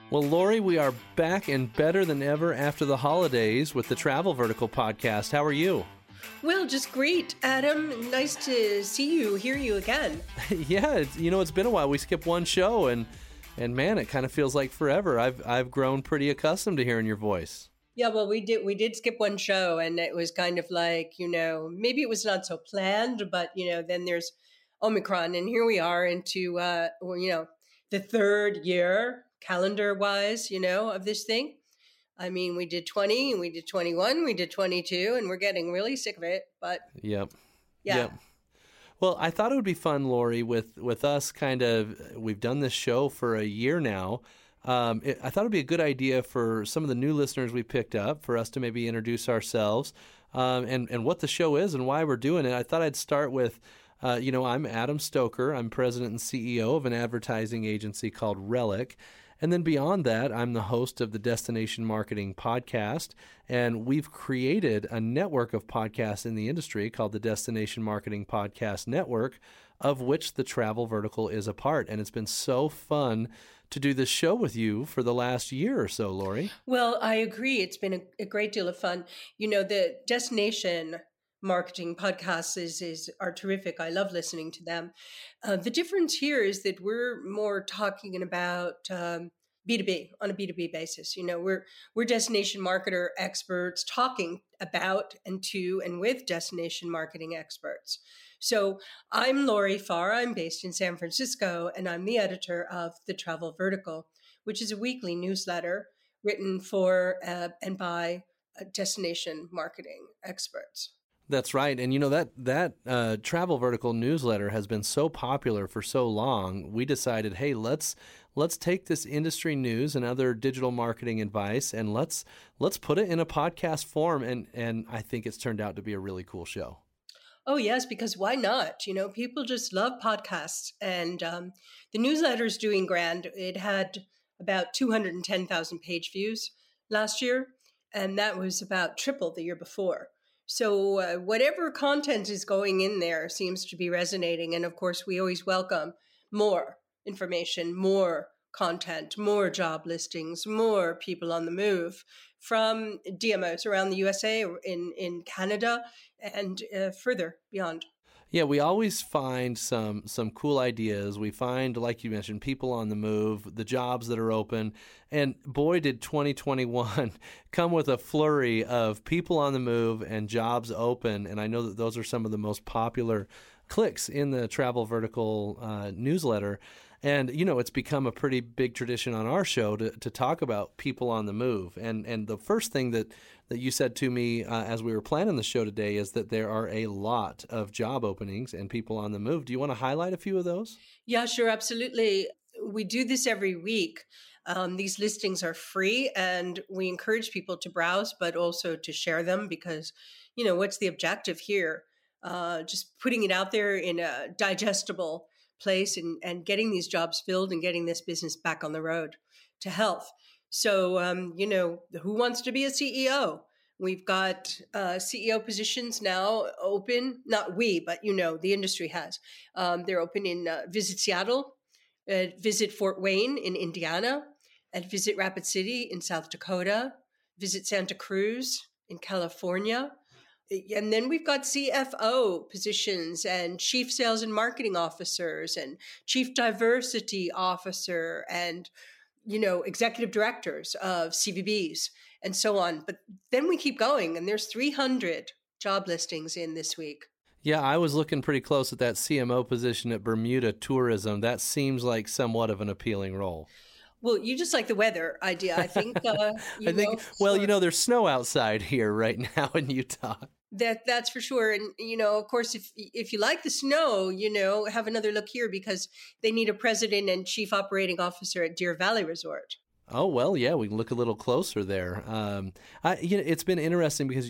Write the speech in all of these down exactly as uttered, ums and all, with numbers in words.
Well, Lori, we are back and better than ever after the holidays with the Travel Vertical podcast. How are you? Well, just great, Adam. Nice to see you, hear you again. yeah, it's, you know, it's been a while. We skipped one show, and and man, it kind of feels like forever. I've I've grown pretty accustomed to hearing your voice. Yeah, well, we did we did skip one show, and it was kind of like, you know, maybe it was not so planned, but you know, then there's Omicron, and here we are into uh, well, you know, the third year calendar-wise, you know, of this thing. I mean, we did twenty, and we did twenty-one, we did twenty-two, and we're getting really sick of it. But yep, yeah. Yep. Well, I thought it would be fun, Lori, with with us kind of. We've done this show for a year now. Um, it, I thought it'd be a good idea for some of the new listeners we picked up for us to maybe introduce ourselves um, and and what the show is and why we're doing it. I thought I'd start with. Uh, you know, I'm Adam Stoker. I'm president and C E O of an advertising agency called Relic. And then beyond that, I'm the host of the Destination Marketing Podcast. And we've created a network of podcasts in the industry called the Destination Marketing Podcast Network, of which the Travel Vertical is a part. And it's been so fun to do this show with you for the last year or so, Lori. Well, I agree. It's been a, a great deal of fun. You know, the Destination Marketing podcasts is, is are terrific. I love listening to them. Uh, the difference here is that we're more talking about um, B two B on a B two B basis. You know, we're we're destination marketer experts talking about and to and with destination marketing experts. So I'm Lori Farr. I'm based in San Francisco, and I'm the editor of the Travel Vertical, which is a weekly newsletter written for uh, and by uh, destination marketing experts. That's right. And, you know, that that uh, Travel Vertical newsletter has been so popular for so long, we decided, hey, let's let's take this industry news and other digital marketing advice and let's let's put it in a podcast form. And, and I think it's turned out to be a really cool show. Oh, yes, because why not? You know, people just love podcasts. And um, the newsletter is doing grand. It had about two hundred ten thousand page views last year, and that was about triple the year before. So uh, whatever content is going in there seems to be resonating. And of course, we always welcome more information, more content, more job listings, more people on the move from D M Os around the U S A, in, in Canada, and uh, further beyond. Yeah, we always find some some cool ideas. We find, like you mentioned, people on the move, the jobs that are open. And boy, did twenty twenty-one come with a flurry of people on the move and jobs open. And I know that those are some of the most popular clicks in the Travel Vertical uh, newsletter. And, you know, it's become a pretty big tradition on our show to, to talk about people on the move. And and the first thing that, that you said to me uh, as we were planning the show today is that there are a lot of job openings and people on the move. Do you want to highlight a few of those? Yeah, sure. Absolutely. We do this every week. Um, these listings are free, and we encourage people to browse, but also to share them because, you know, what's the objective here? Uh, just putting it out there in a digestible place and, and getting these jobs filled and getting this business back on the road to health. So, um, you know, who wants to be a C E O? We've got uh, C E O positions now open. Not we, but, you know, the industry has. Um, they're open in uh, Visit Seattle, uh, Visit Fort Wayne in Indiana, at Visit Rapid City in South Dakota, Visit Santa Cruz in California. And then we've got C F O positions and chief sales and marketing officers and chief diversity officer and, you know, executive directors of C V Bs and so on. But then we keep going, and there's three hundred job listings in this week. Yeah, I was looking pretty close at that C M O position at Bermuda Tourism. That seems like somewhat of an appealing role. Well, you just like the weather idea, I think. Uh, I think. know, well, for- you know, there's snow outside here right now in Utah. That that's for sure. And, you know, of course, if if you like the snow, you know, have another look here because they need a president and chief operating officer at Deer Valley Resort. Oh, well, yeah, we can look a little closer there. Um, I, you know, it's been interesting because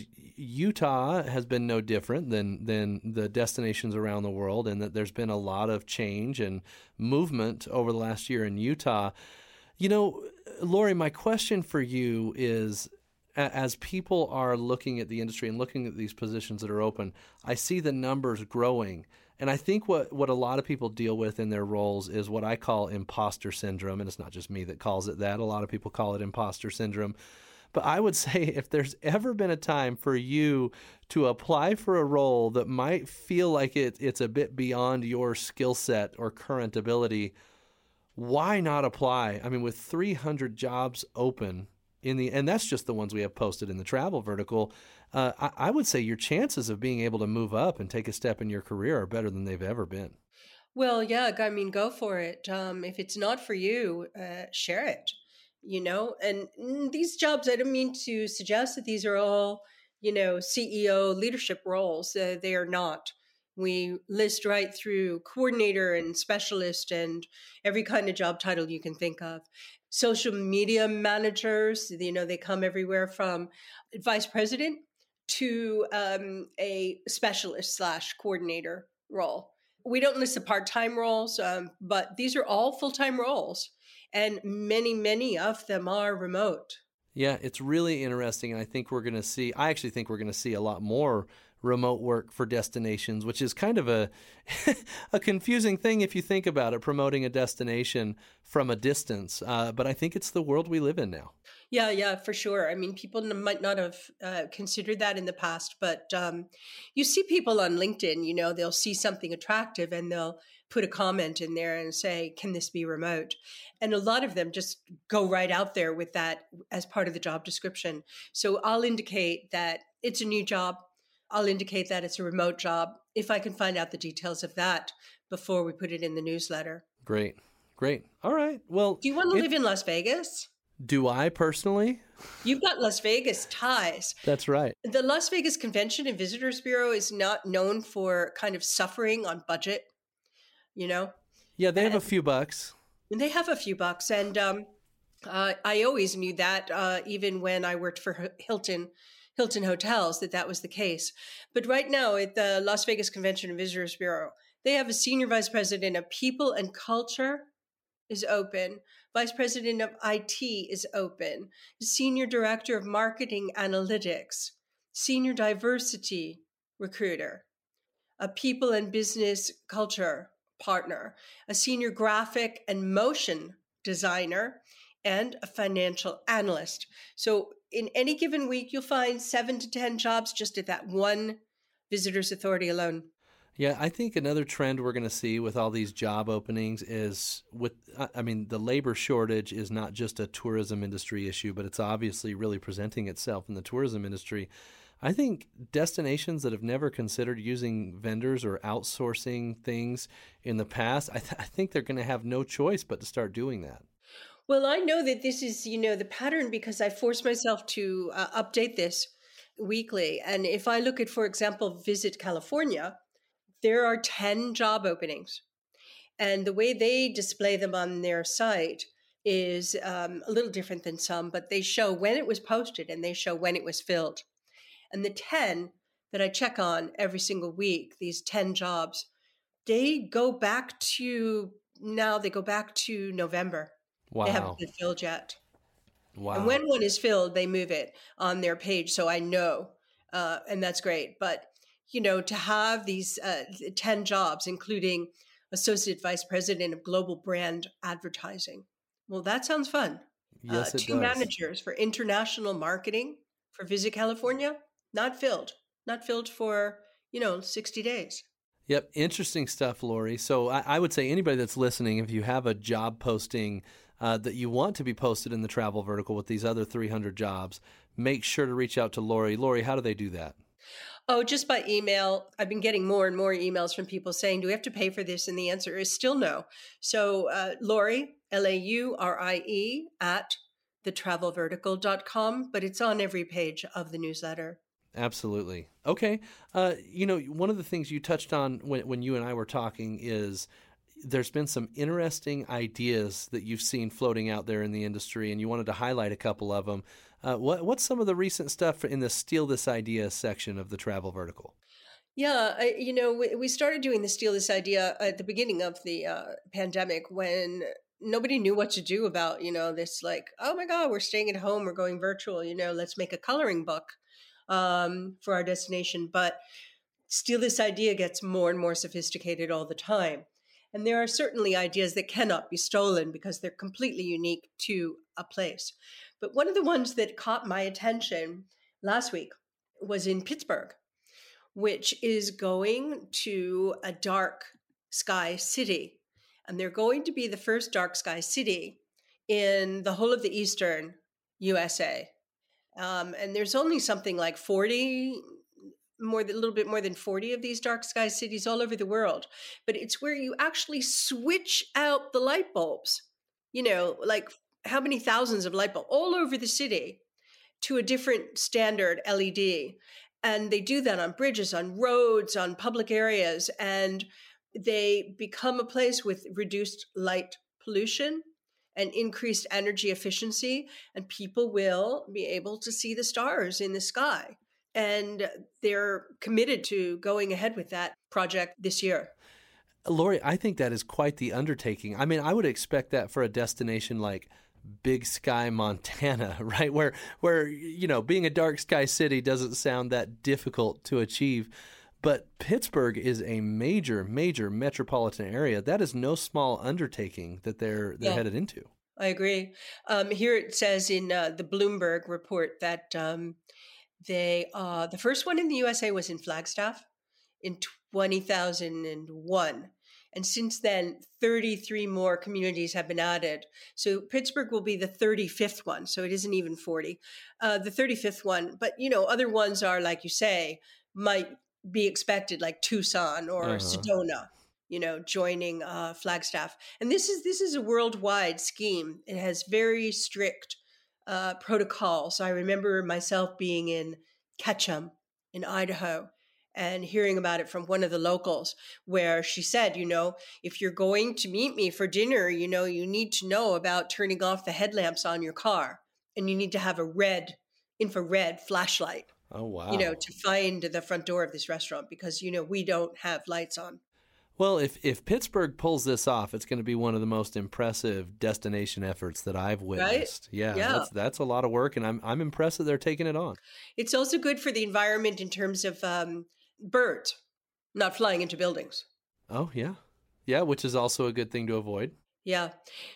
Utah has been no different than, than the destinations around the world, and that there's been a lot of change and movement over the last year in Utah. You know, Lori, my question for you is, as people are looking at the industry and looking at these positions that are open, I see the numbers growing. And I think what, what a lot of people deal with in their roles is what I call imposter syndrome. And it's not just me that calls it that. A lot of people call it imposter syndrome. But I would say if there's ever been a time for you to apply for a role that might feel like it, it's a bit beyond your skill set or current ability, why not apply? I mean, with three hundred jobs open in the, and that's just the ones we have posted in the travel vertical, uh, I, I would say your chances of being able to move up and take a step in your career are better than they've ever been. Well, yeah, I mean, go for it. Um, if it's not for you, uh, share it, you know, and mm, these jobs, I don't mean to suggest that these are all, you know, C E O leadership roles. Uh, they are not. We list right through coordinator and specialist and every kind of job title you can think of. Social media managers, you know, they come everywhere from vice president to um, a specialist slash coordinator role. We don't list the part-time roles, um, but these are all full-time roles, and many, many of them are remote. Yeah, it's really interesting. And I think we're going to see, I actually think we're going to see a lot more remote work for destinations, which is kind of a a confusing thing if you think about it, promoting a destination from a distance. Uh, but I think it's the world we live in now. Yeah, yeah, for sure. I mean, people n- might not have uh, considered that in the past, but um, you see people on LinkedIn, you know, they'll see something attractive and they'll put a comment in there and say, can this be remote? And a lot of them just go right out there with that as part of the job description. So I'll indicate that it's a new job. I'll indicate that it's a remote job if I can find out the details of that before we put it in the newsletter. Great, great. All right. Well, do you want to it, live in Las Vegas? Do I personally? You've got Las Vegas ties. That's right. The Las Vegas Convention and Visitors Bureau is not known for kind of suffering on budget, you know? Yeah, they have and, a few bucks. And they have a few bucks. And um, uh, I always knew that, uh, even when I worked for Hilton Hilton Hotels, that that was the case. But right now at the Las Vegas Convention and Visitors Bureau, they have a senior vice president of people and culture is open. Vice president of I T is open. Senior director of marketing analytics, senior diversity recruiter, a people and business culture partner, a senior graphic and motion designer, and a financial analyst. So in any given week, you'll find seven to ten jobs just at that one Visitors Authority alone. Yeah, I think another trend we're going to see with all these job openings is with, I mean, the labor shortage is not just a tourism industry issue, but it's obviously really presenting itself in the tourism industry. I think destinations that have never considered using vendors or outsourcing things in the past, I, th- I think they're going to have no choice but to start doing that. Well, I know that this is, you know, the pattern because I force myself to uh, update this weekly. And if I look at, for example, Visit California, there are ten job openings. And the way they display them on their site is um, a little different than some, but they show when it was posted and they show when it was filled. And the ten that I check on every single week, these ten jobs, they go back to, now they go back to November. Wow. They haven't been filled yet. Wow. And when one is filled, they move it on their page. So I know, uh, and that's great. But, you know, to have these uh, ten jobs, including Associate Vice President of Global Brand Advertising. Well, that sounds fun. Yes, uh, it two does. managers for international marketing for Visit California, not filled. Not filled for, you know, sixty days. Yep. Interesting stuff, Lori. So I, I would say anybody that's listening, if you have a job posting uh, that you want to be posted in the travel vertical with these other three hundred jobs, make sure to reach out to Lori. Lori, how do they do that? Oh, just by email. I've been getting more and more emails from people saying, do we have to pay for this? And the answer is still no. So uh, Lori, L A U R I E, at the travel vertical dot com, but it's on every page of the newsletter. Absolutely. Okay. Uh, you know, one of the things you touched on when, when you and I were talking is there's been some interesting ideas that you've seen floating out there in the industry, and you wanted to highlight a couple of them. Uh, what, what's some of the recent stuff in the Steal This Idea section of the travel vertical? Yeah, I, you know, we, we started doing the Steal This Idea at the beginning of the uh, pandemic when nobody knew what to do about, you know, this like, oh my God, we're staying at home, we're going virtual, you know, let's make a coloring book um, for our destination. But Steal This Idea gets more and more sophisticated all the time. And there are certainly ideas that cannot be stolen because they're completely unique to a place. But one of the ones that caught my attention last week was in Pittsburgh, which is going to a dark sky city. And they're going to be the first dark sky city in the whole of the eastern U S A. Um, and there's only something like forty, more than a little bit more than forty of these dark sky cities all over the world. But it's where you actually switch out the light bulbs, you know, like how many thousands of light bulbs all over the city to a different standard L E D. And they do that on bridges, on roads, on public areas, and they become a place with reduced light pollution and increased energy efficiency, and people will be able to see the stars in the sky. And they're committed to going ahead with that project this year. Lori, I think that is quite the undertaking. I mean, I would expect that for a destination like Big Sky, Montana, right? Where, where you know, being a dark sky city doesn't sound that difficult to achieve. But Pittsburgh is a major, major metropolitan area. That is no small undertaking that they're they're Yeah. headed into. I agree. Um, here it says in uh, the Bloomberg report that um, they uh, the first one in the U S A was in Flagstaff in two thousand one. And since then, thirty-three more communities have been added. So Pittsburgh will be the thirty-fifth one. So it isn't even forty, uh, the thirty-fifth one. But, you know, other ones are, like you say, might be expected, like Tucson or Uh-huh. Sedona, you know, joining uh, Flagstaff. And this is this is a worldwide scheme. It has very strict uh, protocols. I remember myself being in Ketchum in Idaho and hearing about it from one of the locals, where she said, you know, if you're going to meet me for dinner, you know, you need to know about turning off the headlamps on your car, and you need to have a red, infrared flashlight, Oh, wow. you know, to find the front door of this restaurant, because, you know, we don't have lights on. Well, if, if Pittsburgh pulls this off, it's going to be one of the most impressive destination efforts that I've witnessed. Yeah, Yeah. That's, that's a lot of work, and I'm I'm impressed that they're taking it on. It's also good for the environment in terms of um, birds not flying into buildings. Oh, yeah. Yeah, which is also a good thing to avoid. Yeah.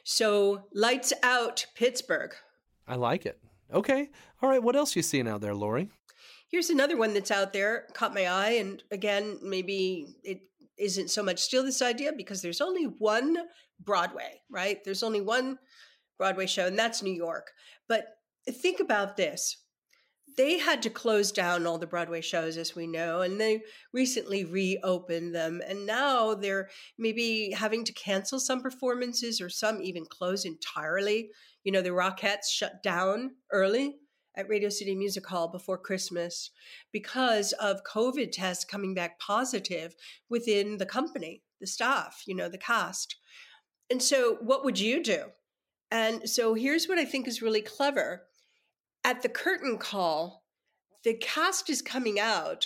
So lights out Pittsburgh. I like it. Okay. All right. What else you seeing out there, Lori? Here's another one that's out there, caught my eye. And again, maybe it isn't so much Steal This Idea because there's only one Broadway, right? There's only one Broadway show, and that's New York. But think about this. They had to close down all the Broadway shows, as we know, and they recently reopened them. And now they're maybe having to cancel some performances or some even close entirely. You know, the Rockettes shut down early at Radio City Music Hall before Christmas because of COVID tests coming back positive within the company, the staff, you know, the cast. And so what would you do? And so here's what I think is really clever. At the curtain call, the cast is coming out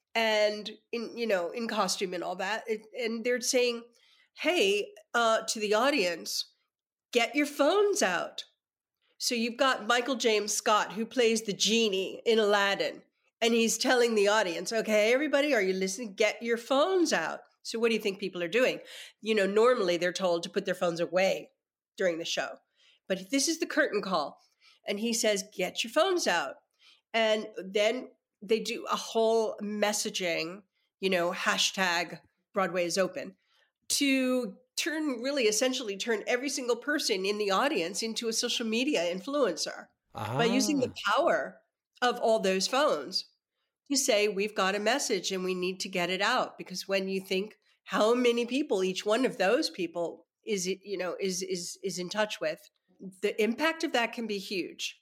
and in, you know, in costume and all that. It, and they're saying, hey, uh, to the audience, get your phones out. So you've got Michael James Scott, who plays the genie in Aladdin, and he's telling the audience, okay, everybody, are you listening? Get your phones out. So what do you think people are doing? You know, normally they're told to put their phones away during the show. But this is the curtain call. And he says, get your phones out. And then they do a whole messaging, you know, hashtag Broadway is open, to turn, really essentially turn every single person in the audience into a social media influencer Ah. by using the power of all those phones to say, we've got a message and we need to get it out. Because when you think how many people each one of those people is, you know, is, is, is in touch with, the impact of that can be huge.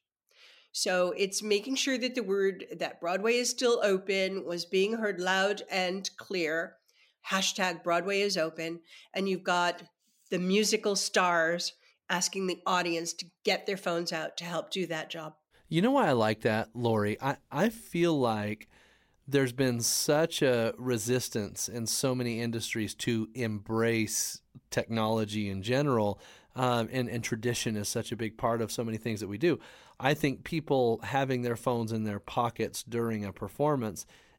So it's making sure that the word that Broadway is still open was being heard loud and clear. Hashtag Broadway is open. And you've got the musical stars asking the audience to get their phones out to help do that job. You know why I like that, Lori? I, I feel like there's been such a resistance in so many industries to embrace technology in general. Um, and, and tradition is such a big part of so many things that we do. I think people having their phones in their pockets during a performance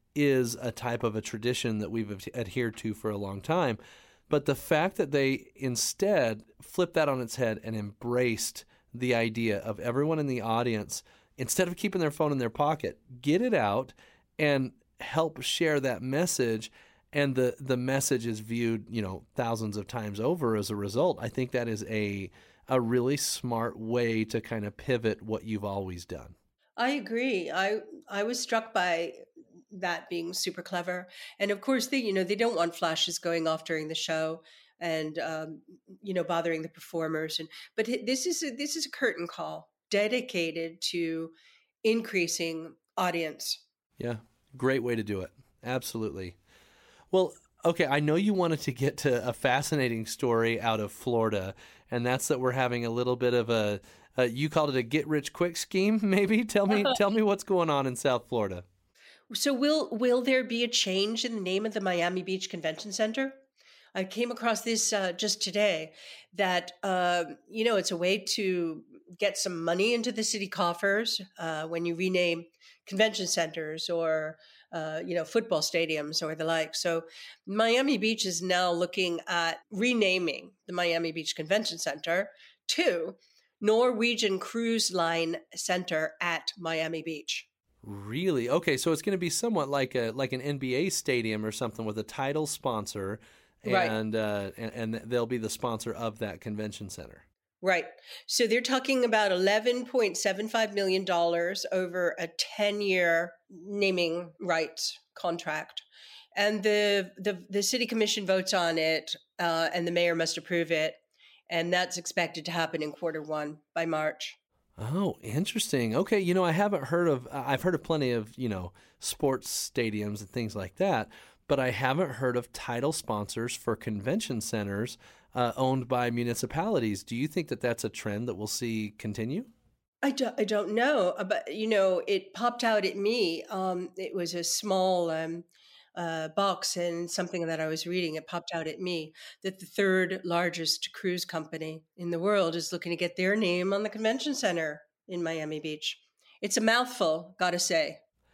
is a type of a tradition that we've ad- adhered to for a long time. But the fact that they instead flipped that on its head and embraced the idea of everyone in the audience, instead of keeping their phone in their pocket, get it out and help share that message. And the, the message is viewed, you know, thousands of times over as a result. I think that is a a really smart way to kind of pivot what you've always done. I agree. I I was struck by that being super clever. And of course, they, you know, they don't want flashes going off during the show and, um, you know, bothering the performers. And but this is a, this is a curtain call dedicated to increasing audience. Yeah, great way to do it. Absolutely. Well, okay, I know you wanted to get to a fascinating story out of Florida, and that's that we're having a little bit of a, a you called it a get-rich-quick scheme, maybe? Tell me tell me what's going on in South Florida. So will will there be a change in the name of the Miami Beach Convention Center? I came across this uh, just today that, uh, you know, it's a way to get some money into the city coffers uh, when you rename convention centers or, uh, you know, football stadiums or the like. So Miami Beach is now looking at renaming the Miami Beach Convention Center to Norwegian Cruise Line Center at Miami Beach. Really? Okay, so it's going to be somewhat like a like an N B A stadium or something with a title sponsor. And, right. uh, and and they'll be the sponsor of that convention center. Right. So they're talking about eleven point seven five million dollars over a ten-year naming rights contract. And the, the, the city commission votes on it, uh, and the mayor must approve it. And that's expected to happen in quarter one by March. Oh, interesting. Okay, you know, I haven't heard of, I've heard of plenty of, you know, sports stadiums and things like that, but I haven't heard of title sponsors for convention centers uh, owned by municipalities. Do you think that that's a trend that we'll see continue? I don't, I don't know, but, you know, it popped out at me. Um, it was a small um, uh, box and something that I was reading. It popped out at me that the third largest cruise company in the world is looking to get their name on the convention center in Miami Beach. It's a mouthful, gotta say.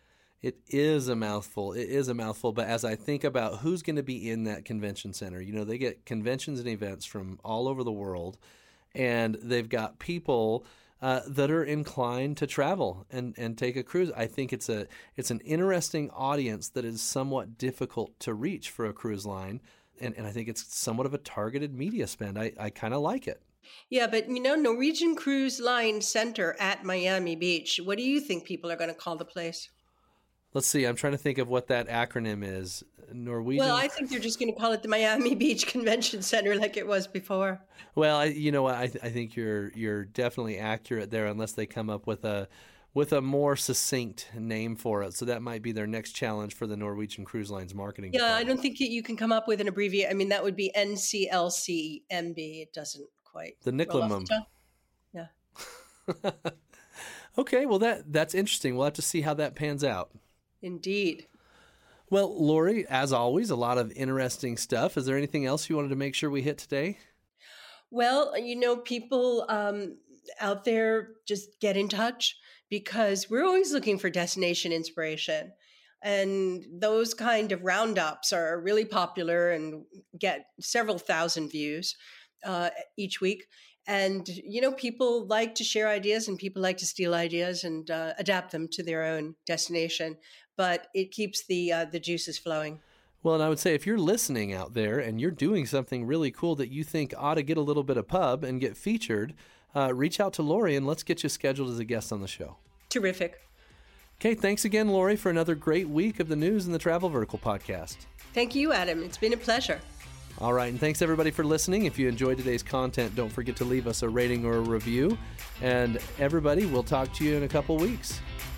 It is a mouthful. It is a mouthful. But as I think about who's going to be in that convention center, you know, they get conventions and events from all over the world, and they've got people uh, that are inclined to travel and, and take a cruise. I think it's a it's an interesting audience that is somewhat difficult to reach for a cruise line, and, and I think it's somewhat of a targeted media spend. I, I kind of like it. Yeah, but, you know, Norwegian Cruise Line Center at Miami Beach. What do you think people are going to call the place? Let's see. I'm trying to think of what that acronym is. Norwegian. Well, I think they're just going to call it the Miami Beach Convention Center like it was before. Well, I, you know what? I, th- I think you're you're definitely accurate there, unless they come up with a with a more succinct name for it. So that might be their next challenge for the Norwegian Cruise Line's marketing Yeah, department. I don't think you can come up with an abbreviation. I mean, that would be N C L C M B. It doesn't quite. The Nicklumum. Yeah. Okay, well that that's interesting. We'll have to see how that pans out. Indeed. Well, Lori, as always, a lot of interesting stuff. Is there anything else you wanted to make sure we hit today? Well, you know, people um, out there, just get in touch, because we're always looking for destination inspiration. And those kind of roundups are really popular and get several thousand views uh, each week. And, you know, people like to share ideas, and people like to steal ideas and uh, adapt them to their own destination. But it keeps the uh, the juices flowing. Well, and I would say if you're listening out there and you're doing something really cool that you think ought to get a little bit of pub and get featured, uh, reach out to Lori and let's get you scheduled as a guest on the show. Terrific. Okay, thanks again, Lori, for another great week of the News and the Travel Vertical podcast. Thank you, Adam. It's been a pleasure. All right, and thanks everybody for listening. If you enjoyed today's content, don't forget to leave us a rating or a review. And everybody, we'll talk to you in a couple weeks.